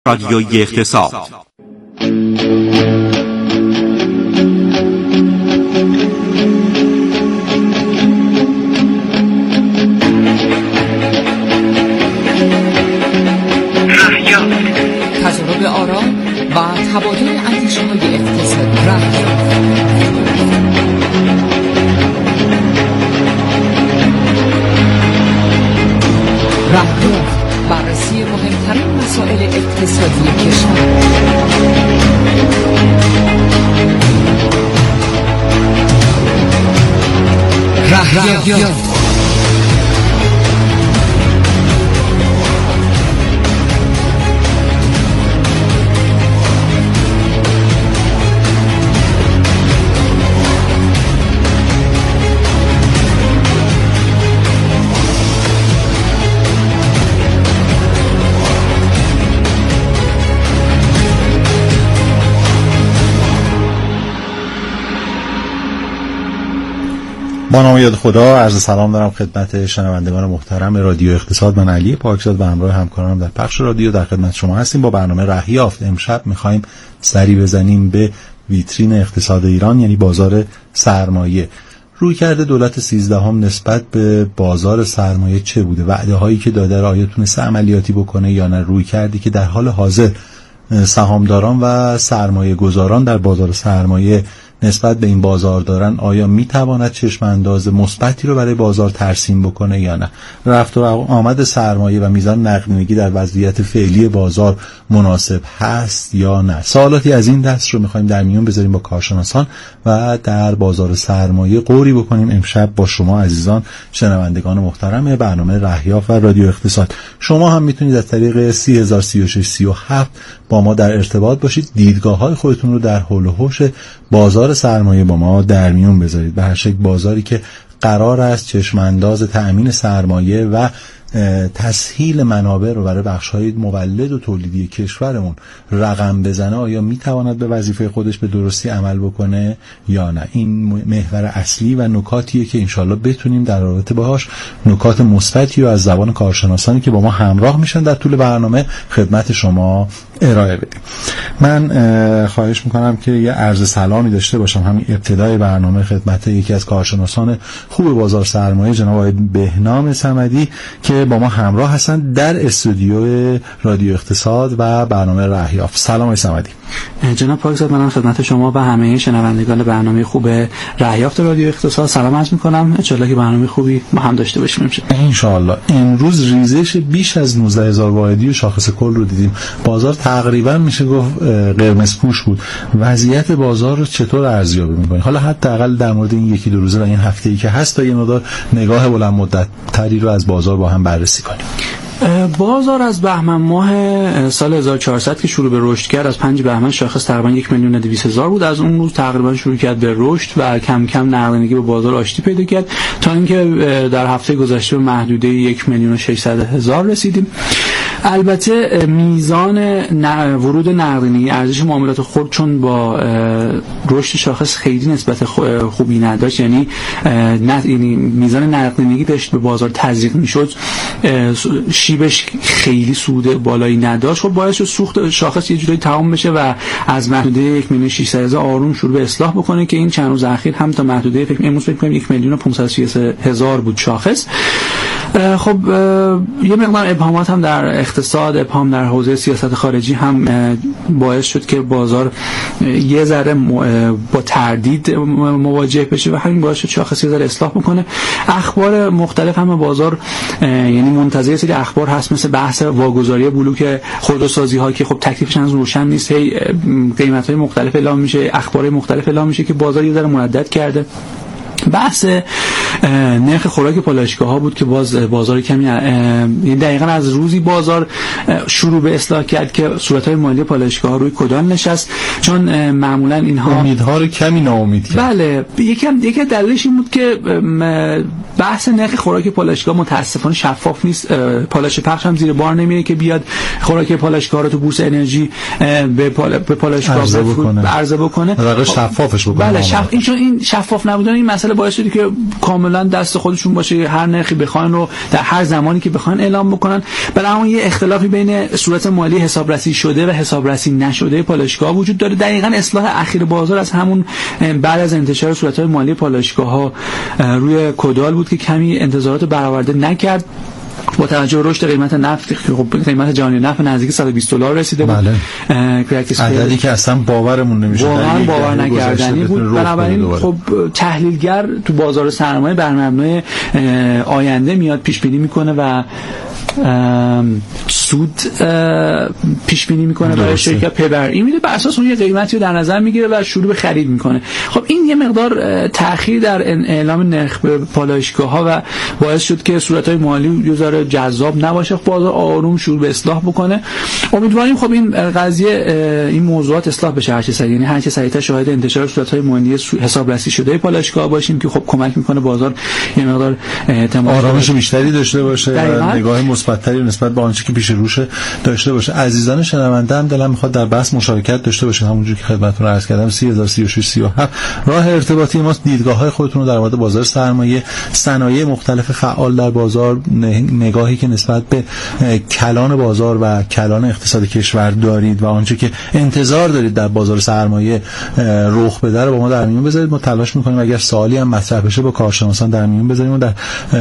رادیوی اقتصاد. تجربه آرا و تبادل اندیشه‌های اقتصادی. رهیافت بررسی مهمترین مسائل اقتصادی کشور. رهیافت با نام یاد خدا عرض سلام دارم خدمت شنوندگان محترم رادیو اقتصاد. من علی پاکزاد و همراه همکارانم در پخش رادیو در خدمت شما هستیم با برنامه رهیافت. امشب می‌خوایم سری بزنیم به ویترین اقتصاد ایران، یعنی بازار سرمایه. رویکرد دولت 13 نسبت به بازار سرمایه چه بوده؟ وعده هایی که داده آیا تونسته عملیاتی بکنه یا نه؟ رویکردی که در حال حاضر سهامداران و سرمایه گذاران در بازار سرمایه نسبت به این بازار دارن، آیا میتواند چشم انداز مثبتی رو برای بازار ترسیم بکنه یا نه؟ رفت و آمد سرمایه و میزان نقدینگی در وضعیت فعلی بازار مناسب هست یا نه؟ سوالاتی از این دست رو میخوایم در میون بذاریم با کارشناسان و در بازار سرمایه قوری بکنیم امشب با شما عزیزان شنوندگان محترم برنامه رهیافت و رادیو اقتصاد. شما هم میتونید از طریق 303637 با ما در ارتباط باشید، دیدگاه‌های خودتون رو در حول و حوش بازار سرمایه با ما در میون بذارید. به هر شکل بازاری که قرار است چشم انداز تأمین سرمایه و تسهیل منابع رو برای بخش‌های مولد و تولیدی کشورمون رقم بزنه، آیا میتواند به وظیفه خودش به درستی عمل بکنه یا نه؟ این محور اصلی و نکاتیه که انشالله بتونیم در رابطه باهاش نکات مثبتی رو از زبان کارشناسانی که با ما همراه میشن در طول برنامه خدمت شما ارائه بدیم. من خواهش میکنم که یه عرض سلامی داشته باشم همین ابتدای برنامه خدمت یکی از کارشناسان خوب بازار سرمایه، جناب آقای بهنام صمدی که با ما همراه هستن در استودیو رادیو اقتصاد و برنامه رهیافت. سلام آقای صمدی. جناب پاکزاد، من خدمت شما و همه شنوندگان برنامه خوب رهیافت رادیو اقتصاد سلام عرض میکنم. ان شاءالله که برنامه خوبی ما هم داشته باشیم ان شاءالله. امروز ریزش بیش از 19000 واحدی و شاخص کل رو دیدیم. بازار تقریبا میشه گفت قرمز پوش بود. وضعیت بازار رو چطور ارزیابی می‌کنید؟ حالا حداقل در مورد این یکی دو روزه و این هفته‌ای که هست تا یه مقدار نگاه بلند مدت تری رو از بازار با هم بررسی کنیم. بازار از بهمن ماه سال 1400 که شروع به رشد کرد، از 5 بهمن شاخص تقریبا 1,200,000 بود. از اون روز تقریبا شروع کرد به رشد و کم کم نقدینگی به بازار آشتی پیدا کرد تا اینکه در هفته گذشته به محدوده 1,600,000 رسیدیم. البته میزان ورود نقدینگی، ارزش معاملات خرد چون با رشد شاخص خیلی نسبت خوبی نداشت، یعنی میزان نقدینگی داشت به بازار تزریق میشد، شیبش خیلی سود بالایی نداشت، خب باعث شد سوخت شاخص یه جوری تمام بشه و از محدوده 1,600,000 آروم شروع به اصلاح بکنه که این چند روز اخیر هم تا محدوده امروز فکر کنم 1,533,000 بود شاخص. خب یه مقدار ابهامات هم در اقتصاد، ابهام در حوزه سیاست خارجی هم باعث شد که بازار یه ذره با تردید مواجه بشه و همین باعث شد شاخص یه ذره اصلاح بکنه. اخبار مختلف هم بازار یعنی منتظر سری اخبار هست، مثل بحث واگذاری بلوک خودروسازی ها که خب تکلیفش هنوز روشن نیست، هی قیمت‌های مختلف اعلام میشه، اخبار مختلف اعلام میشه که بازار یه ذره مردد کرده. بحث نرخ خوراک پالایشگاه‌ها بود که بازار کمی دقیقاً از روزی بازار شروع به اصلاح کرد که صورت‌های مالی پالایشگاه‌ها روی کدام نشست، چون معمولاً اینها امیدها رو کمی ناامید کرد. بله، یکی دلیلش این بود که بحث نرخ خوراک پالایشگاه متاسفانه شفاف نیست. پالایش پخش هم زیر بار نمیره که بیاد خوراک پالایشگاه رو تو بورس انرژی به پالایشگاه عرضه بکنه. واقعا شفافش بکنه. بله این شفاف نبودن این مسئله باعث شده که کاملا دست خودشون باشه، هر نرخی بخواین رو در هر زمانی که بخواین اعلام بکنن. برای همون یه اختلافی بین صورت مالی حسابرسی شده و حسابرسی نشده پالایشگاه وجود داره. دقیقاً اصلاح اخیر بازار از همون بعد از انتشار صورت‌های مالی پالایشگاه‌ها روی کدال بود که کمی انتظارات برآورده نکرد. با توجه به رشد قیمت نفت، خب قیمت جهانی نفت نزدیک $120 رسیده بود. عددی که اصلا باورمون نمیشه، واقعا باور نکردنی بود. بنابراین خب تحلیلگر تو بازار سرمایه بر مبنای آینده میاد پیش بینی میکنه و سود پیش بینی میکنه برای شرکت، پی بر این میده، بر اساس اون یه قیمتی رو در نظر میگیره و شروع به خرید میکنه. خب این یه مقدار تأخیر در اعلام نرخ به پالایشگاه‌ها و باعث شد که صورت‌های مالی یه ذره جذاب نباشه، بازار آروم شروع به اصلاح بکنه. امیدواریم خب این قضیه این موضوعات اصلاح بشه هر چه سریع، یعنی هر چه سریعتر شاهد انتشار صورت‌های مالی حسابرسی شده پالایشگاه باشیم که خب کمک میکنه بازار یه مقدار آرامش بیشتری داشته باشه و نگاه مثبت‌تری نسبت به آنچه که پیش روش داشته باشه. عزیزان شنونده هم دلم میخواد در بحث مشارکت داشته باشه، همونجوری که خدمتتون عرض کردم 303637 راه ارتباطی ماست. دیدگاه‌های خودتون رو در مورد بازار سرمایه، صنایع مختلف فعال در بازار، نگاهی که نسبت به کلان بازار و کلان اقتصاد کشور دارید و آنچه که انتظار دارید در بازار سرمایه رخ بده رو با ما در میون بذارید. ما تلاش می‌کنیم اگر سوالی هم مطرح بشه با کارشناسان در میون بذاریم و در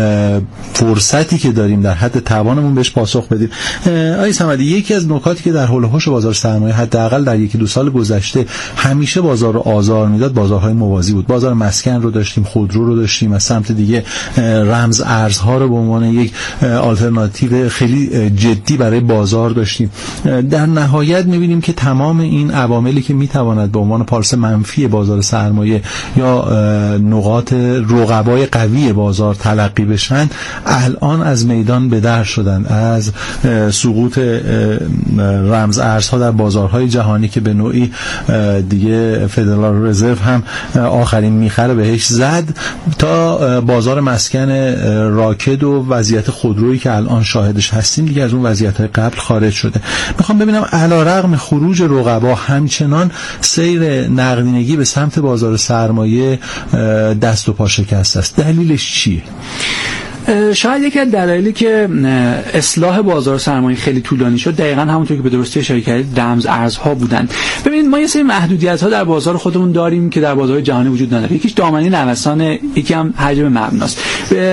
فرصتی که داریم در حد توانمون بهش پاسخ بدیم. آقای صمدی، یکی از نکاتی که در حول و حوش بازار سرمایه حداقل در یکی دو سال گذشته همیشه بازار رو آزار میداد، بازارهای موازی بود. بازار مسکن رو داشتیم، خودرو رو داشتیم، از سمت دیگه رمز ارزها رو به عنوان یک آلترناتیو خیلی جدی برای بازار داشتیم. در نهایت می‌بینیم که تمام این عواملی که میتواند به عنوان پارس منفی بازار سرمایه یا نقاط رقبای قوی بازار تلقی بشن الان از میدان به در شدن. از سقوط رمز ارزها در بازارهای جهانی که به نوعی دیگه فدرال رزرو هم آخرین میخره بهش زد، تا بازار مسکن راکد و وضعیت خودرویی که الان شاهدش هستیم دیگه از اون وضعیت‌های قبل خارج شده. میخوام ببینم علیرغم خروج رقبا همچنان سیر نقدینگی به سمت بازار سرمایه دست و پا شکسته است. دلیلش چیه؟ شاید یکی از دلایلی که اصلاح بازار سرمایه خیلی طولانی شد دقیقاً همونطور که به درستی اشاره کردید رمز ارزها بودن. ببینید ما یه سری محدودیت‌ها در بازار خودمون داریم که در بازار جهانی وجود نداره. یکیش دامنه نوسان، یکی هم حجم مبناست.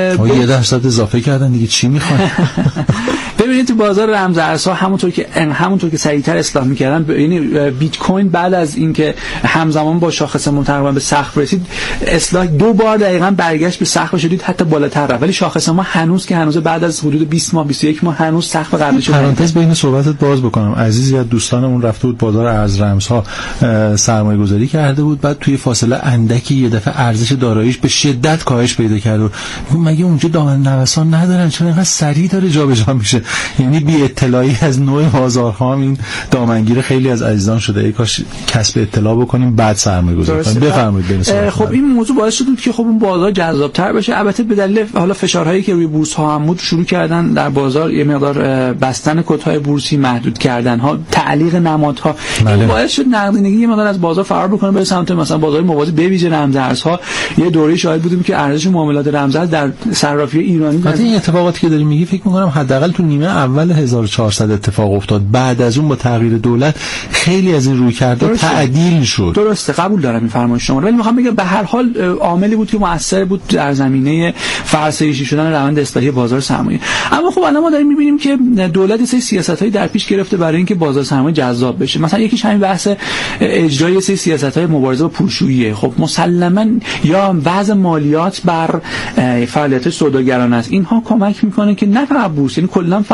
1% اضافه کردن دیگه چی میخوان؟ ببینید تو بازار رمز ارزها همونطور که سریعتر اصلاح می‌کردن، یعنی بیت کوین بعد از اینکه همزمان با شاخص تقریبا به سقف رسید، اصلاح دو بار دقیقاً برگشت به سقف شدید، حتی بالاتر رفت، ولی شاخص ما هنوز بعد از حدود 20 ماه 21 ماه هنوز سقف قبلش. پرانتز بین صحبتت باز بکنم، عزیزی از دوستانمون رفته بود بازار ارز رمزها سرمایه گذاری کرده بود، بعد توی فاصله اندکی یه دفعه ارزش داراییش به شدت کاهش پیدا کرد و مگه اونجا دامن نوسان ندارن؟ چرا اینقدر سریع داره جابجا میشه؟ یعنی بی اطلاعی از نوع بازارها این دامنگیر خیلی از عزیزان شده. ای کاش کسب اطلاع بکنیم بعد سرمایه گذاری کنیم. بفرمایید. خب این موضوع باعث شد که خب اون بازار جذاب‌تر بشه. البته به دلیل حالا فشارهایی که روی بورس ها هم بود شروع کردن در بازار یه مقدار بستن کدهای بورسی، محدود کردن ها، تعلیق نمادها. این باعث شد نقدینگی یه مقدار از بازار فرار بکنه به سمت مثلا بازار موازی، به ویژه رمز ارزها. یه دوره شاهد بودیم که ارزش معاملات رمز ارز در صرافی ایرانی این اتفاقاتی که داریم میگی فکر می‌کنم حداقل تو نیمه اول 1400 اتفاق افتاد. بعد از اون با تغییر دولت خیلی از این رویکردها تعدیل شد. درسته، قبول دارم این فرمایش شما، ولی میخوام بگم به هر حال عاملی بود که مؤثر بود در زمینه فرسایشی شدن روند اصلاحی بازار سرمایه. اما خب الان ما داریم می‌بینیم که دولت سری سیاست‌های در پیش گرفته برای اینکه بازار سرمایه جذاب بشه. مثلا یکیش همین بحث اجرای سری سیاست‌های مبارزه با پولشویی. خب مسلماً یا وضع مالیات بر فعالیت سوداگران است. اینها کمک می‌کنه که نه فقط بورس، یعنی کلاً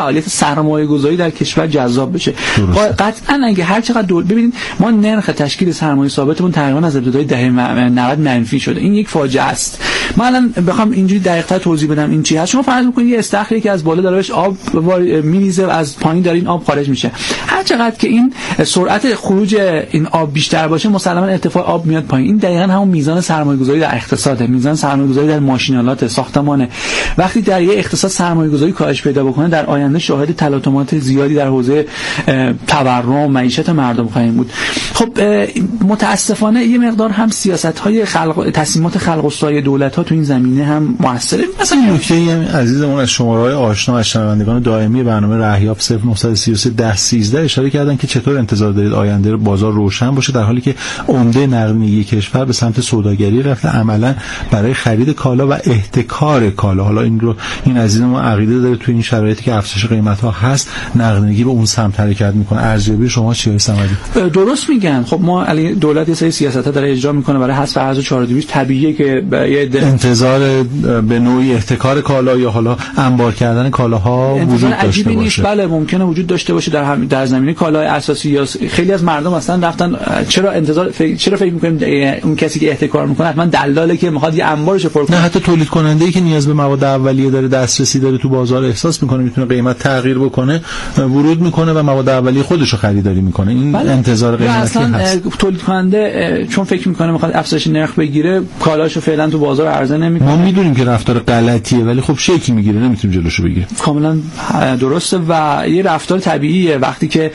فعالیت سرمایه‌گذاری در کشور جذاب بشه. قطعا اگه هر چقدر ببینید ما نرخ تشکیل سرمایه ثابتمون تقریبا از ابتدای دهه 90 منفی شده. این یک فاجعه است. ما الان بخوام اینجوری دقیق‌تر توضیح بدم این چی هست. شما فرض بکنید یه استخری که از بالا داره بهش آب میریزه، از پایین داره این آب خارج میشه. هر چقدر که این سرعت خروج این آب بیشتر باشه مسلماً ارتفاع آب میاد پایین. این دقیقاً همون میزان سرمایه‌گذاری در اقتصاده، میزان سرمایه‌گذاری در ماشینالات، ساختمانه. وقتی در یه اقتصاد سرمایه‌گذاری کاهش پیدا بکنه در آینده شاهد تلاطمات زیادی در حوزه تورم، معیشت مردم خواهیم بود. خب متاسفانه یه مقدار هم سیاست‌های تصمیمات خلق و سایه دولت‌ها تو این زمینه هم موثره. مثلا نکته عزیزمون از شماره‌های آشنا از شنوندگان دائمی برنامه رهیاب 0933 اشاره کردن که چطور انتظار دارید آینده بازار روشن باشه در حالی که عمده نقدینگی کشور به سمت سوداگری رفته، عملاً برای خرید کالا و احتکار کالا. حالا این عزیزمون عقیده داره تو این شرایطی که افزایش قیمت‌ها هست نقدینگی به اون سمت حرکت میکنه. ارزیابی شما چیه صمدی؟ درست میگن. خب ما دولت یه سری سیاست‌ها داره اجرا میکنه برای حذف ارز 4200. طبیعیه که انتظار به نوعی احتکار کالا یا حالا انبار کردن کالاها وجود داشته باشه. بله ممکنه وجود داشته باشه در زمینه کالای اساسی. یا خیلی از مردم اصلا رفتن چرا فکر میکنیم اون کسی که احتکار میکنه حتما دلاله که میخواد یه انبارش پر کنه؟ نه، حتی تولید کننده‌ای که نیاز به مواد اولیه داره، دسترسی داره تو بازار، احساس میکنه میتونه قیمت تغییر بکنه، ورود میکنه و مواد اولیه خودش رو خریداری میکنه. این انتظار قیمتی هست. تولید کننده چون فکر میکنه میخواد افزایش نرخ بگیره کالاشو فعلا تو بازار عرضه نمیکنه. ما میدونیم که رفتار غلطیه ولی خب شکل میگیره، نمیتونیم جلوشو بگیریم. کاملا درسته و یه رفتار طبیعیه وقتی که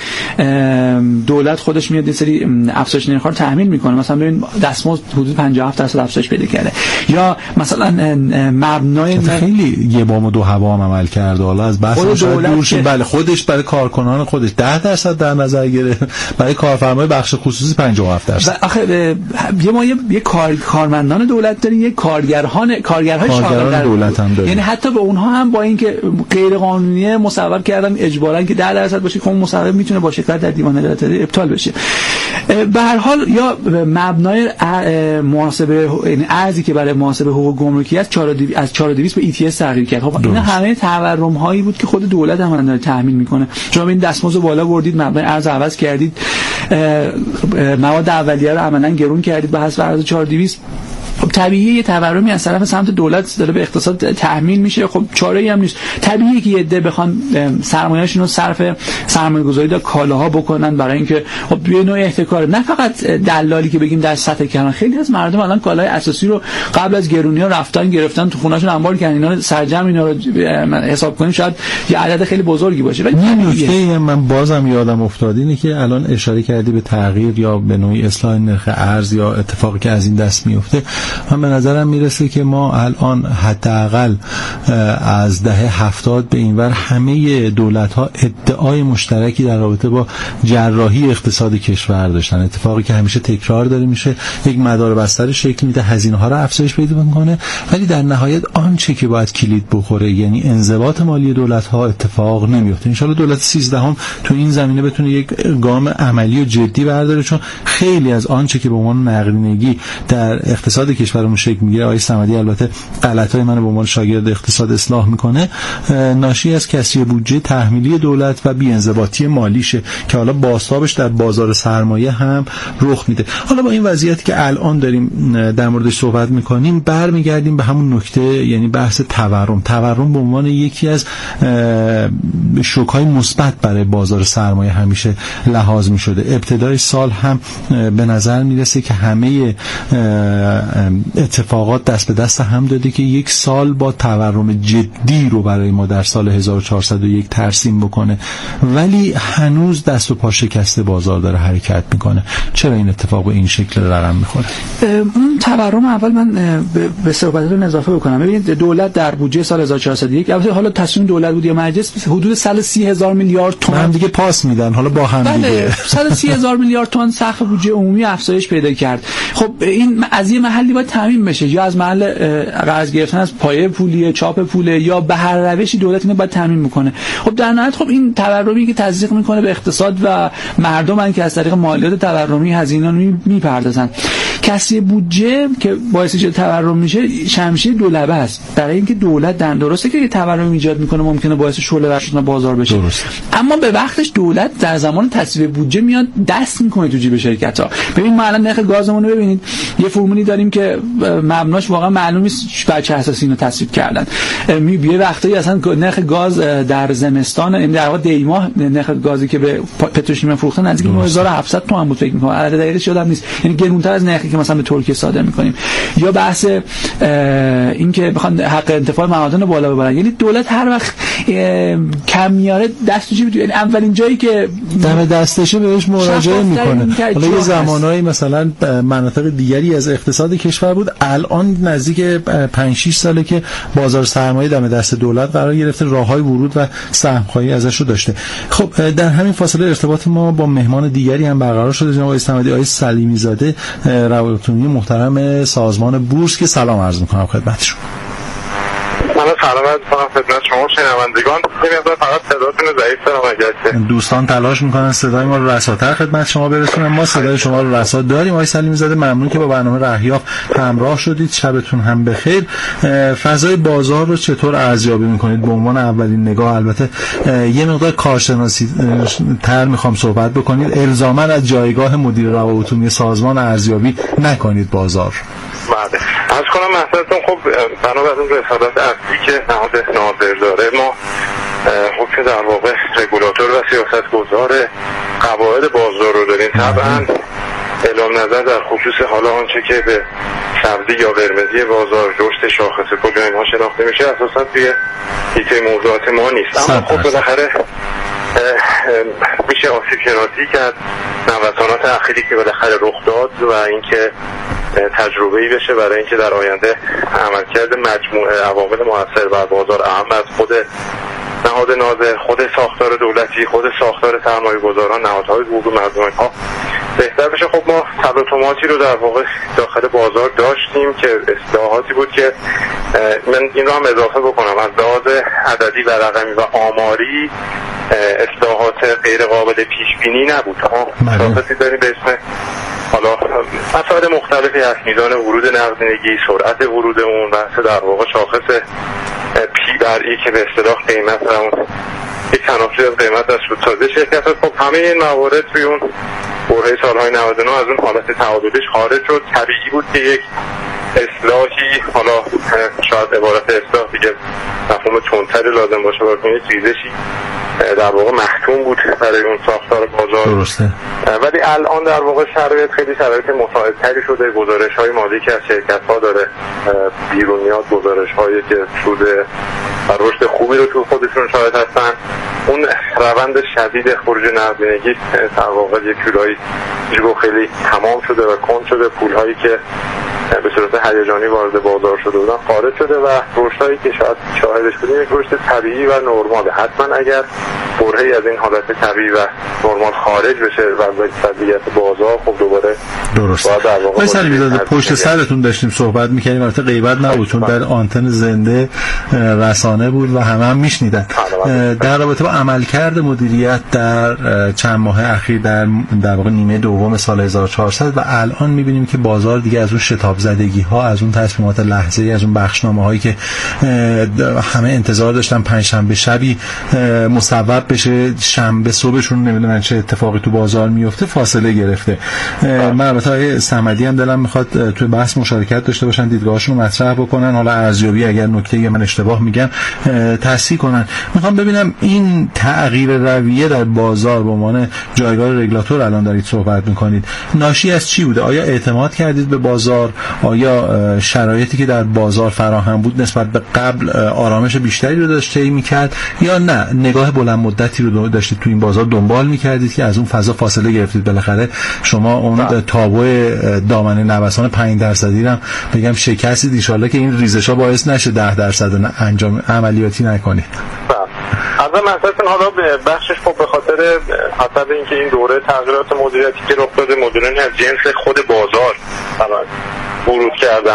دولت خودش میاد یه سری افزایش نرخ رو تحمیل میکنه. مثلا ببین دستمزد حدود 57% افزایش پیدا کرده، یا مثلا مبنای خیلی یه بام و دو هوا هم عمل کرده. حالا از بحث دورش بله خودش برای کارکنان خودش 10% در نظر گرفت، برای کارفرمای بخش خصوصی 57%. آخه ما یه کارمندان دولت داریم، یه کارگرهای شاغل دولت هم داریم. یعنی حتی به اونها هم با اینکه غیر قانونیه مصوب کردن اجباراً که 10% باشه که اون مصوب میتونه با شکایت در دیوان عدالت ابطال بشه. به هر حال یا مبنای محاسبه یعنی ارزی که برای محاسبه حقوق گمرکی از 4200 به ETS تغییر کرد. خب اینا همه تورم هایی بود که خود دولت هم داره تحمیل میکنه. شما این دستمزد بالا بردید، مبنای ارز عوض کردید، مواد اولیه رو عملاً گرون کردید به حسب ارز 4200. خب طبیعیه یه تورمی از طرف سمت دولت داره به اقتصاد تحمیل میشه. خب چاره‌ای هم نیست. طبیعیه که یه عده بخوان سرمایه‌شون رو صرف سرمایه‌گذاری در کالاها بکنن برای اینکه خب یه نوع احتکار. نه فقط دلالی که بگیم در سطح کلان، خیلی از مردم الان کالای اساسی رو قبل از گرونی‌ها رفتن گرفتن تو خونه‌شون انبار کردن. اینا سرجم اینا رو حساب کنیم شاید یه عدد خیلی بزرگی باشه. ولی نکته من بازم یادم افتاد اینه که الان اشاره کردی به تغییر یا به نوعی اصلاح نرخ ارز یا اتفاقی که از این دست میفته. من به نظرم میرسه که ما الان حداقل از دهه 70 به اینور همه دولت‌ها ادعای مشترکی در رابطه با جراحی اقتصاد کشور داشتن. اتفاقی که همیشه تکرار داره میشه، یک مدار بستر شکل میده، هزینه‌ها رو افزایش پیدا میکنه، ولی در نهایت آنچه که باید کلید بخوره یعنی انضباط مالی دولت‌ها اتفاق نمیفته. ان شاءالله دولت 13 تو این زمینه بتونه یک گام عملی و جدی برداره، چون خیلی از آنچه که به عنوان نقدینگی در اقتصاد کشورمون شکل میگیره، آقای صمدی البته غلطای منو به عنوان شاگرد اقتصاد اصلاح میکنه، ناشی از کسری بودجه تحمیلی دولت و بی‌انضباطی مالیشه که حالا بازتابش در بازار سرمایه هم رخ میده. حالا با این وضعیتی که الان داریم در موردش صحبت میکنیم برمیگردیم به همون نکته، یعنی بحث تورم به عنوان یکی از شوک‌های مثبت برای بازار سرمایه همیشه لحاظ میشده. ابتدای سال هم به نظر میرسه که همه اتفاقات دست به دست هم داده که یک سال با تورم جدی رو برای ما در سال 1401 ترسیم بکنه، ولی هنوز دست و پا شکسته بازار داره حرکت میکنه. چرا این اتفاق به این شکل رقم میخوره؟ اون تورم اول من به صحبتتون اضافه بکنم. ببینید دولت در بودجه سال 1401 البته حالا تصمیم دولت بود یا مجلس حدود 130,000 میلیارد تومان هم دیگه پاس میدن، حالا با هم دیگه 130,000 میلیارد تومان سقف بودجه عمومی افزایش پیدا کرد. خب این از یه محلی باید تامین بشه، یا از محل قرض گرفتن از پایه پولیه، چاپ پوله، یا به هر روشی دولت اینو باید تامین میکنه. خب در نهایت خب این تورمی که تزریق میکنه به اقتصاد و مردم که از طریق مالیات تورمی هزینه میپردازن. کسری بودجه که باعث ایجاد تورم میشه شمشیر دولبه است، برای اینکه دولت درسته که تورم ایجاد میکنه ممکنه باعث شعله ور شدن بازار بشه، درسته. اما به وقتش دولت در زمان تصویب بودجه میاد دست میکنه تو جیب شرکت‌ها. ببین ما الان نرخ گازمون رو ببینید، یه فرمولی داریم که مبناش واقعا معلوم نیست بر چه اساسی اینو تصویب کردن. یه وقتایی اصلا نرخ گاز در زمستان، این در واقع دی ماه نرخ گازی که به پتروشیمی فروختن نزدیک 9700 تومان بود فکر می‌کنم، عدد دقیقش یادم نیست، یعنی گرونتر از نرخی که مثلا به ترکیه صادر می‌کنیم. یا بحث این که بخوان حق انتفاع معادن بالا ببرن، یعنی دولت هر وقت کم میاره دست تو جیب، یعنی اولین جایی که دم دستشه بهش مراجعه میکنه. حالا یه زمانهایی مثلا مناطق دیگری از اقتصاد کشور بود، الان نزدیک 5-6 ساله که بازار سرمایه دم دست دولت قرار گرفته، راههای ورود و سهم‌خواهی ازش رو داشته. خب در همین فاصله ارتباط ما با مهمان دیگری هم برقرار شده، جناب آقای صمدی، آقای سلیمی زاده، روابط عمومی محترم سازمان بورس، که سلام عرض می‌کنم خدمتشون. من سلام عرض می‌کنم خدمت شما شنوندگان. نمی‌دونم فقط صداتون ضعیف دارم. دوستان تلاش می‌کنن صدای ما رو رساتر خدمت شما برسونن. ما صدای شما رو رسا داریم. آقای سلیمی زاده، ممنون که با برنامه رهیافت همراه شدید. شبتون هم بخیر. فضای بازار رو چطور ارزیابی می‌کنید؟ به عنوان اولین نگاه، البته یه مقدار کارشناسی تر می‌خوام صحبت بکنید. الزاما از جایگاه مدیر روابط عمومی سازمان ارزیابی نکنید بازار. بله. از کنم مثلا خب بنابر اون رسالت اصلی که نهاد ناظر داره، ما حکم در واقع رگولاتور و سیاستگزار قواعد بازار رو داریم. طبعا اعلام نظر در خصوص حالا آنچه که به سبزی یا قرمزی بازار، رشد شاخص کل اینها شناخته میشه اساسا توی حیطه موضوعات ما نیست. اما خب بالاخره میشه آسیب شناسی کرد نوسانات اخیری که بالاخره رخ داد و اینکه تجربه‌ای بشه برای اینکه در آینده عملکرد مجموعه عوامل مؤثر بر بازار، اهم از خود نهاد ناظر، خود ساختار دولتی، خود ساختار سرمایه‌گذاران، نهادهای حقوق مردم ها بهتر بشه. خب ما تلاطماتی رو در واقع داخل بازار داشتیم که اصلاحاتی بود که من این رو هم اضافه بکنم، از لحاظ عددی و رقمی و آماری اصلاحات غیر قابل پیش بینی نبود. شاخصی داریم به اسم حالا مسائل مختلفی هست، میزان ورود نقدینگی، سرعت ورود اون، بحث در واقع شاخص پی بر ای که به اصطلاح قیمت اون یک تناسب از قیمت از سودسازی شرکت هست. خب همه این موارد توی اون برهه سالهای 99 از اون حالت تعادلیش خارج شد. طبیعی بود که یک اصلاحی، حالا شاید عبارت اصلاح دیگه مفهوم تندتری لازم باشه، باید یک ریزشی در واقع محتوم بود برای اون ساختار بازار. درسته. ولی الان در واقع شرایط خیلی شرایط مساعدتری شده. گزارش‌های مالی که از شرکت‌ها داره بیرون میاد، گزارش‌هایی که سود و رشد خوبی رو تو خودشون شاهد هستن. اون روند شدید خروج نقدینگی در واقع یک جورایی خیلی تمام شده و کند شده. پول‌هایی که به صورت هیجانی وارد بازار شده بودن خارج شده و رشدی که شاید شاهدش بودیم یک رشد طبیعی و نرماله. حتما اگر برهه‌ای از این حالت طبیعی و نرمال خارج بشه و وضعیت بازار خب دوباره درست. مثلا میذاره پشت سرتون داشتیم صحبت می‌کردیم، البته غیبت نبود چون در آنتن زنده رسانه بود و همه هم میشنیدن. در رابطه با عملکرد مدیریت در چند ماه اخیر در واقع نیمه دوم سال 1400 و الان می‌بینیم که بازار دیگه از اون شتاب زدگی‌ها، از اون تصمیمات لحظه‌ای، از اون بخشنامه‌هایی که همه انتظار داشتن پنجشنبه شبی مصوب بشه، شنبه صبحشون نمیدونن چه اتفاقی تو بازار میفته، فاصله گرفته. من البته آقای صمدی هم دلم میخواد توی بحث مشارکت داشته باشن، دیدگاهشون رو مطرح بکنن، حالا ارزیابی اگر نکته‌ای من اشتباه میگم تصحیح کنن. میخوام ببینم این تغییر رویه در بازار به عنوان جایگاه رگولاتور الان دارید صحبت میکنید، ناشی از چی بوده؟ آیا اعتماد کردید به بازار؟ آیا شرایطی که در بازار فراهم بود نسبت به قبل آرامش بیشتری رو داشته میکرد، یا نه نگاه بلند مدتی رو داشتید تو این بازار دنبال میکردید که از اون فضا فاصله گرفتید؟ بالاخره شما اون تابو دامنه نوسان 5% رو بگم شکستید، ان شاءالله که این ریزش‌ها باعث نشه 10% انجام عملیاتی نکنید. از مثلا حالا بخشش خب به خاطر حتی اینکه این دوره تغییرات مدیریتی که رخ داده، مدیران از جنس خود بازار ورود کردن.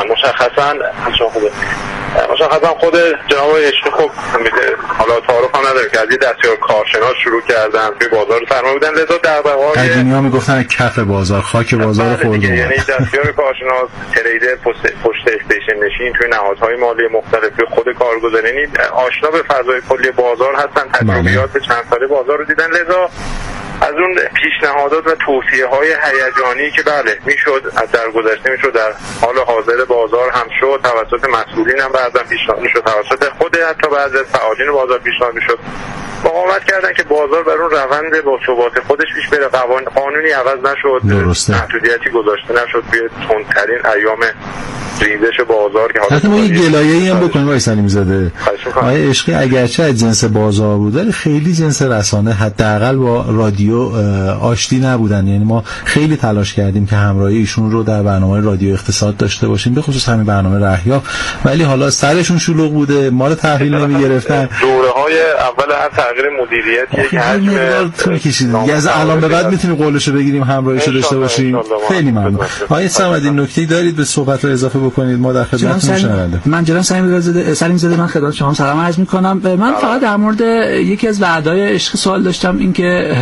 مشخصا خود جناب عشقی خب حالا تعارف هم نداره که از یه دستیار کارشناس شروع کردن توی بازار سرمایه بودن، لذا دغدغه‌های قدیمی‌ها میگفتن کف بازار، خاک بازار خورده، یعنی دستیار کارشناس، تریدر، پشت استیشن نشین توی نهادهای مالی مختلف، خود کارگزار، یعنی آشنا به فضای کلی بازار هستن، تجربیات چند ساله بازار رو دیدن. لذا از اون پیشنهادات و توصیه‌های هیجانی که بله میشد از در گذشته میشد در حال حاضر بازار هم شد، توسط مسئولین هم بعضا پیشنهاد میشد، توسط خود حتی بعضی از فعالین بازار پیشنهاد میشد، مقاومت کردن که بازار بر اون روند با ثبات خودش پیش بره. قانونی عوض نشد، محدودیتی گذاشته نشد توی تندترین ایام ریزش بازار که حتی ما یه گلایه‌ای هم بکنیم آقای سلیمی‌زاده. آقای عشقی اگرچه از جنس بازار بود، خیلی جنس رسانه حداقل با رادیو آشتی نبودن. یعنی ما خیلی تلاش کردیم که همراهی ایشون رو در برنامه رادیو اقتصاد داشته باشیم، به خصوص همین برنامه رهیافت، ولی حالا سرشون شلوغ بوده، ما رو تحویل نمی‌گرفتن. دوره‌های اول هر تغییر مدیریتی یک حجم طول کشید. از الان به بعد میتونیم قولشو بگیریم همراهیشو داشته باشیم. خیلی ممنون. آقای صمدی نکته‌ای دارید به صحبت رو اضافه بکنید؟ ما در خدمتتون شنونده. من جناب سلیمی‌زاده من خدمت شما سلام عرض می‌کنم. من فقط در مورد یکی از وعده‌های عشقی سوال داشتم، این که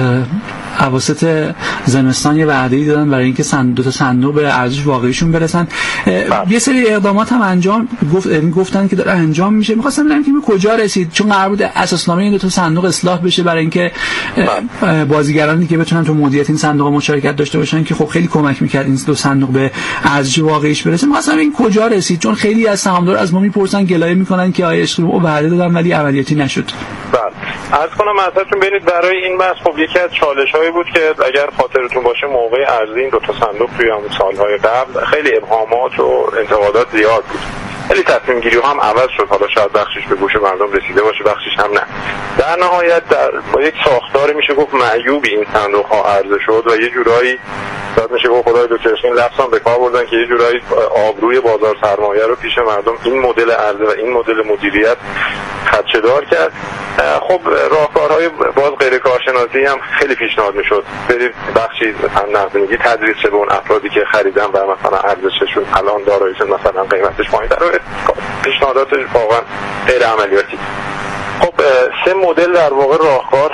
اواسط زمستان یه وعده‌ای دادن برای اینکه دو تا صندوق به ارزش واقعیشون برسن. یه سری اقدامات هم گفتن که داره انجام میشه. می‌خواستم ببینم که به کجا رسید، چون قرار بود اساسنامه این دو تا صندوق اصلاح بشه برای اینکه بازیگرانی که بتونن تو مدیریت این صندوق مشارکت داشته باشن، که خب خیلی کمک می‌کرد این دو صندوق به ارزش واقعیش برسه. می‌خواستم این کجا رسید، چون خیلی از سهامدار از ما میپرسن، گلایه میکنن که آیه عشقی رو وعده دادن ولی عملیاتی نشد. بله، عرض کنم ازتون ببینید برای این بحث خب یکی از چالش‌هایی بود که اگر خاطرتون باشه موقع عرضه این دو تا صندوق توی همون سال‌های قبل خیلی ابهامات و انتقادات زیاد بود. خیلی تصمیم گیری هم عوض شد، حالا شاید بخشش به گوش مردم رسیده باشه، بخشش هم نه. در نهایت با یک ساختار میشه گفت معیوبی این صندوق ها عرضه شد و یه جورایی شاید میشه گفت خدای دکتر عشقی لفظ هم به کار بردن که یه جورایی آبروی بازار سرمایه رو پیش مردم این مدل عرضه و این مدل مدیریت خدشه‌دار کرد. خب راهکارهای باز غیر کارشناسی هم خیلی پیشنهاد میشد، برید بخشی نقدینگی تدریس شه به اون افرادی که خریدن و مثلا ارزششون الان داراییشون مثلا قیمتش پایین‌تره. پیشنهادات واقعا غیر عملیاتی. خب سه مدل در واقع راهکار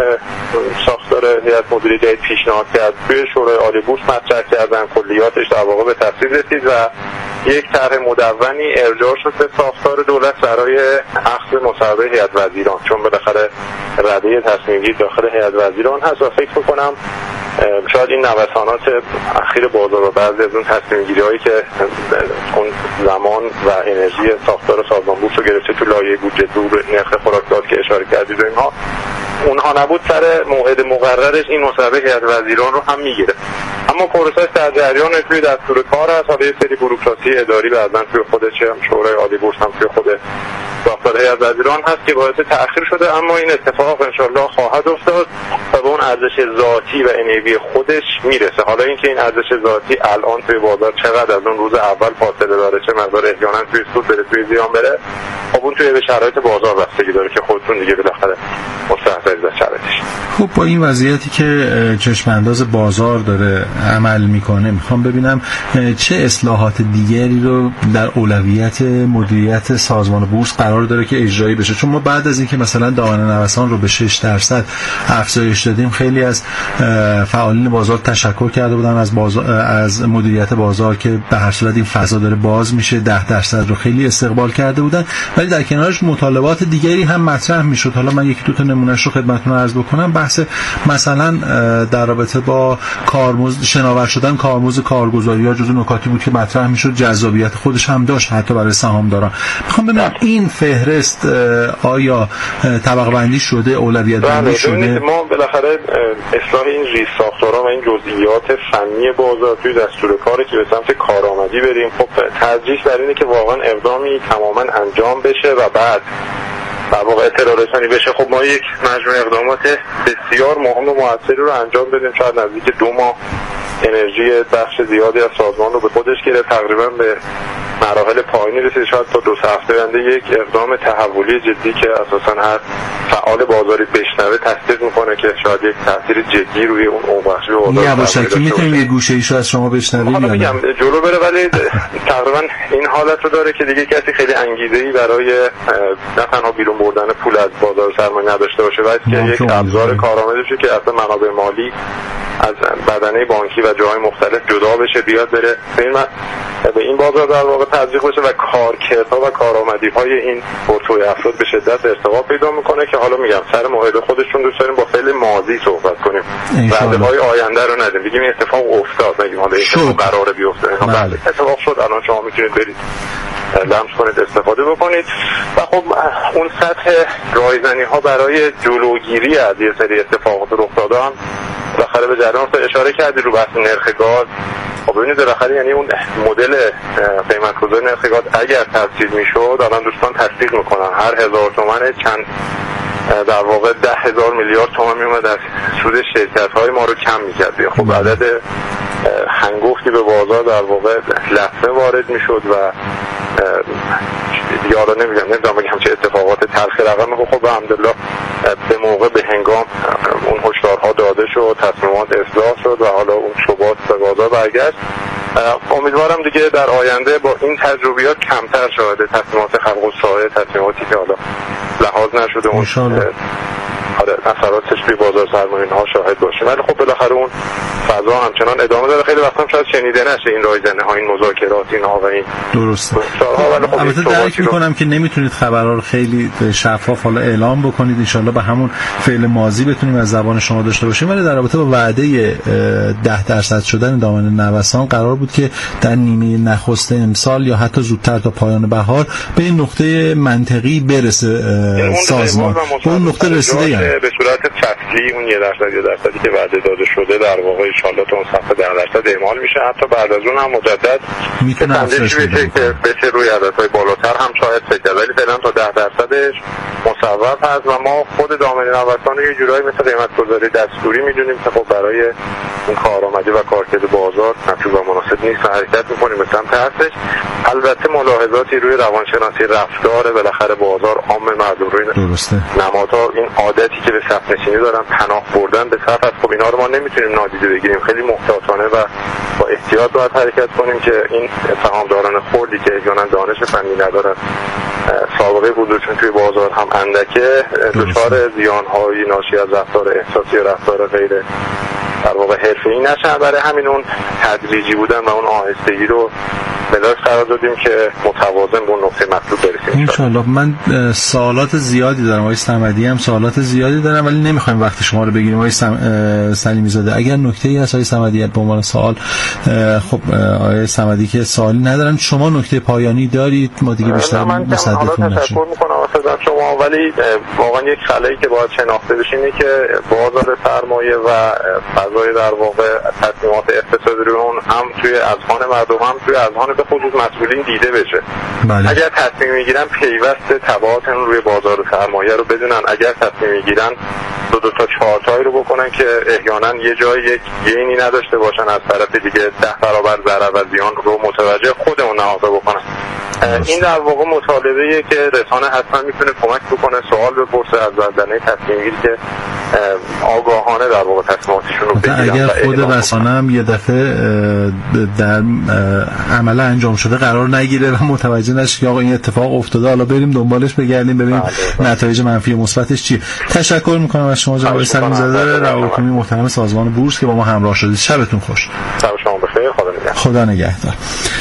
ساختار هیئت مدیره جدید پیشنهاد کرد، توی شورای عالی بورس مطرح کردن، کلیاتش در واقع به تفصیل رسید و یک طرح مدونی ارجاع شد به ساختار دولت برای اخذ مصوبه هیئت وزیران، چون بالاخره رده تصمیم گیری داخل هیئت وزیران هست و فکر می‌کنم شاید این نوسانات اخیر بازار و بعضی از اون تصمیم گیری هایی که اون زمان و انرژی ساختار سازمان بورس رو گرفته تو لایحه بودجه دور نرخ خوراکزاد که اشاره کردید و اونها نبود، سر موعد مقررش این مصوبه هیئت وزیران رو هم میگیره. اما پروسش در جریان توی دستور کار هست، حالا یه سری بوروکراسی اداری بعداً توی خودش شورای عالی بورس هم توی خود ساختار هیئت وزیران هست که باعث تأخیر شده، اما این اتفاق انشالله خواهد افتاد و به اون ارزش ذاتی و انیبی خودش میرسه. حالا اینکه این ارزش ذاتی الان توی بازار چقدر از اون روز اول فاصله داره، چه مقدار احیانا توی سود بره توی زیان بره، خب اون توی به شرایط بازار بستگی داره که خودتون دیگه بالاخره مستحضرید از شرایطش. خب با این وضعیتی که چشم انداز بازار داره عمل میکنه، میخوام ببینم چه اصلاحات دیگری رو در اولویت مدیریت سازمان بورس قرار داره که اجرایی بشه. چون ما بعد از اینکه مثلا دامنه نوسان رو به 6% افزایش دادیم، خیلی از فعالین بازار تشکر کرده بودن از مدیریت بازار که به هر صورت این فضا داره باز میشه، 10% رو خیلی استقبال کرده بودن، ولی در کنارش مطالبات دیگری هم مطرح میشد. حالا من یکی دو تا نمونهش رو خدمتتون عرض بکنم. بحث مثلا در رابطه با کارمزد، شناور شدن کارمزد کارگزاری‌ها جزو نکاتی بود که مطرح میشد، جذابیت خودش هم داشت حتی برای سهامداران. میخوام ببینم این فهرست آیا طبقه بندی شده، اولویت بندی شده؟ ما بالاخره اصلاح این ریز ساختارها و این جزئیات فنی بازار توی دستور کاری که به سمت کارآمدی بریم، خب ترجیح بر اینه که واقعا اقدامی تماما انجام بشه و بعد در واقع اطلاع رسانی بشه. خب ما یک مجموعه اقدامات بسیار مهم و موثری رو انجام بدیم، شاید نزدیک 2 ماه انرژی بخش زیادی از سازمان رو به خودش گرفت، تقریبا به مراحل پایانی رسید، شاید تا 2 هفته آینده یک اقدام تحولی جدی که اساسا هر فعال بازاری بشنوه تصدیق میکنه که شاید یک تاثیر جدی روی اون بخش بازار یواشکی میتونیم یه گوشه ایشو از شما بشنویم. حالا میگم جلو بره، ولی تقریبا این حالت رو داره که دیگه کسی خیلی انگیزه‌ای برای نه تنها بیرون بردن پول از بازار سرمایه نداشته باشه، بلکه یک ابزار کارآمدشه که اصلا منابع مالی از بدنه بانکی و جاهای مختلف جدا بشه، بیاد بره به این بازار در واقع تزریق بشه و کارکردها و کارآمدی‌های این پورتفوی افراد به شدت ارتقا پیدا میکنه که حالا میگم سر موعد خودشون دوست داریم با فعل ماضی صحبت کنیم، وعده‌های آینده رو ندیم، بگیم اتفاق افتاد، نگیم حالا این قراره بیفته. بله اتفاق شد، الان شما میتونید برید لمس کنید، استفاده بکنید. و خب اون سطح رایزنی ها برای جلوگیری از یه سری اتفاقات رخ داده هم بالاخره به جریان اشاره کردید رو بحث نرخ گاز. خب ببینید بالاخره یعنی اون مدل قیمت گذاری نرخ گاز اگر تفصیل میشد، الان دوستان تصدیق میکنن هر 1000 تومان چند در واقع 10,000 میلیارد تومان میومد از سود شرکت‌های ما رو کم می‌کرد. خب عدد هنگفتی به بازار در واقع لطمه وارد میشد و یارا نمیدونم بگم چه اتفاقات تلخ رقم. خب الحمدلله به موقع به هنگام اون هشدارها داده شد، تصمیمات اصلاح شد و حالا اون ثبات به بازار برگشت. امیدوارم دیگه در آینده با این تجربیات کمتر شاهد تصمیمات خلق الساعه، تصمیماتی که حالا لحاظ نشده اون اثراتش توی بازار سرمایه ها شاهد باشیم. ولی خب بالاخره اون فضا همچنان ادامه داره. خیلی وقتا شاید شنیده نشه این رایزنه ها، این مذاکرات اینها و این درسته. البته درک میکنم که نمیتونید خبرها رو خیلی شفاف حالا اعلام بکنید، ان شاءالله به همون فعل ماضی بتونیم از زبان شما داشته باشیم. ولی در رابطه با وعده 10% شدن دامنه نوسان قرار بود که در نیمه نخست امسال یا حتی زودتر تا پایان بهار به این نقطه منطقی برسه سازمان. اون نقطه رسیده یعنی به صورت فصلی اون 1% که وعده داده شده در واقع ان شاءالله تا اون صفحه 10% اعمال میشه. حتی بعد از اون هم مجدد میتونه افزایش بشه که بشه روی عددهای بالاتر هم شاید فکر، ولی فعلا تا 10%ش مصوب هست و ما خود دامنه نوسان رو یه جورایی مثل قیمت گذاری دستوری میدونیم که خب برای اون کارآمدی و کارکرد بازار مطلوب و مناسب نیست و حرکت میکنیم به سمت هستش. البته ملاحظاتی روی روانشناسی رفتار بالاخره بازار عام مردم روی درسته نمادها این عادتی که به صف نشینی دارن پناه بردن به صف است. خب اینا رو ما نمیتونیم نادیده بگیریم، خیلی محتاطانه و با احتیاط باید حرکت کنیم که این سهامداران خردی که احیانا دانش فنی ندارن، سابقه بزرگشون توی بازار هم اندکه، دچار زیان‌هایی ناشی از رفتار احساسی و رفتار غیر در واقع حرفه‌ای نشن. برای همین اون تدریجی بودن و اون آهستگی رو بلاش قرار دادیم که متوازن به اون نقطه مطلوب برسیم انشالله. من سوالات زیادی دارم، آقای صمدی هم سوالات زیادی دارم، ولی نمیخوایم وقت شما رو بگیریم. آقای سلیمی زاده اگر نکته‌ای هست آقای صمدی به عنوان سوال، خب آقای صمدی که سوالی ندارن، شما نکته پایانی دارید؟ ما دیگه بیشتر مصدقتون نشیم. تشکر میکنم از شما، ولی واقعا یک خلایی که باید شناخته بشه اینه که بازار سرمایه و فضای در واقع تصمیمات اقتصادی رو اون هم توی اذهان مردم هم توی اذهان به خصوص مسئولین دیده بشه. بله. اگر تصمیم میگیرن پیوست تبعات روی بازار سرمایه رو بدونن، اگر تصمیم میگیرن دو تا چهارتایی رو بکنن که احیانا یه جای یک گینی نداشته باشن، از طرف دیگه 10 برابر ضرر و زیان رو متوجه خودمون نهاده بکنن. این در واقع مطالبه‌ایه که رسانه حتما میتونه کمک بکنه، سوال بپرسه از بدنه تصمیم گیری که آگاهانه در واقع تصمیماتشون رو بگیرن. اگر خود رسانه هم یه دفعه در عمل انجام شده قرار نگیره و متوجه نشه که آقا این اتفاق افتاده، حالا بریم دنبالش بگردیم ببینیم نتایج منفی مثبتش چیه. تشکر میکنم از شما جناب سلیمی زاده، روابط‌عمومی محترم سازمان بورس که با ما همراه شدید. شبتون خوش. شب شما بخیر. خدا نگهدار.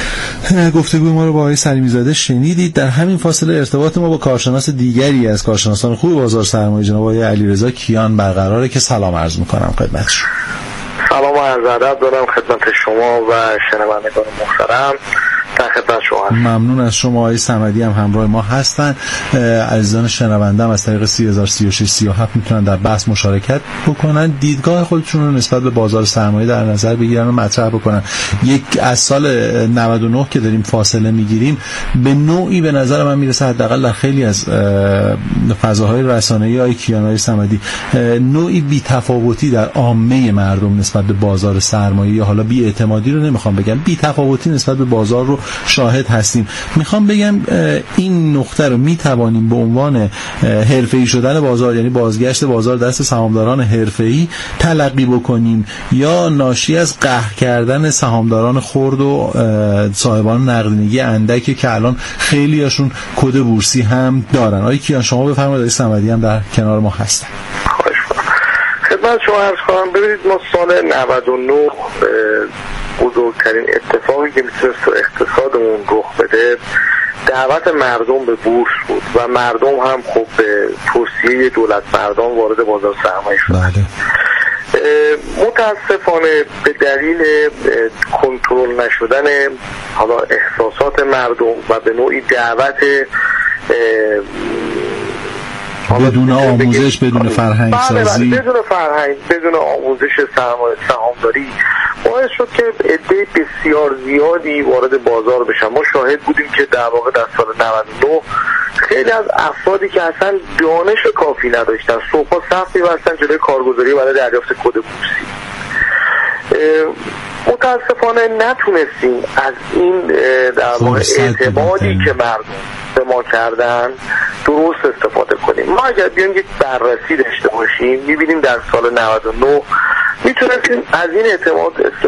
گفتگوی ما رو با آقای سلیمی زاده شنیدید. در همین فاصله ارتباط ما با کارشناس دیگری از کارشناسان خوب بازار سرمایه جناب آقای علیرضا کیان برقراره که سلام عرض می‌کنم خدمتش. سلام و عرض ادب دارم خدمت شما و شنوندگان محترم. ممنون از شما. آقای صمدی هم همراه ما هستن. عزیزان شنونده هم از طریق 303637 میتونن در بحث مشارکت بکنن، دیدگاه خودشون رو نسبت به بازار سرمایه در نظر بگیرن و مطرح بکنن. از سال 99 که داریم فاصله میگیریم به نوعی به نظر من میرسه حداقل در خیلی از فضاهای رسانه‌ای آقای کیان، آقای صمدی، نوعی بی‌تفاوتی در عامه مردم نسبت به بازار سرمایه یا حالا بی‌اعتمادی رو نمیخوام بگم، بی‌تفاوتی نسبت به بازار رو شاهد هستیم. میخوام بگم این نقطه رو میتوانیم به عنوان حرفه‌ای شدن بازار، یعنی بازگشت بازار دست سهامداران حرفه‌ای تلقی بکنیم، یا ناشی از قهر کردن سهامداران خرد و صاحبان نقدینگی اندکی که الان خیلیاشون کد بورسی هم دارن؟ آقای کیان شما بفرمایید. آقای صمدی هم در کنار ما هستن. خدمت شما عرض کنم، ببینید ما سال 99 بزرگترین اتفاقی که میتونست تو اقتصادمون رخ بده دعوت مردم به بورس بود و مردم هم خب به توصیه دولت مردم وارد بازار سرمایه شدن. متاسفانه به دلیل کنترل نشدن حالا احساسات مردم و به نوعی دعوت بدون آموزش، بدون فرهنگ سازی، بدون فرهنگ، بدون آموزش سهامداری باعث شد که عده بسیار زیادی وارد بازار بشن. ما شاهد بودیم که در واقع در سال 99 خیلی از افرادی که اصلا دانش کافی نداشتن صبحا صف می‌بستن جلوی کارگزاری برای دریافت کد بورسی. متاسفانه نتونستیم از این در واقع اعتمادی که مردم به ما کردن درست استفاده کنیم. ما اگر بیایم یک بررسی داشته باشیم می‌بینیم در سال 99 میتونستیم از این اعتماد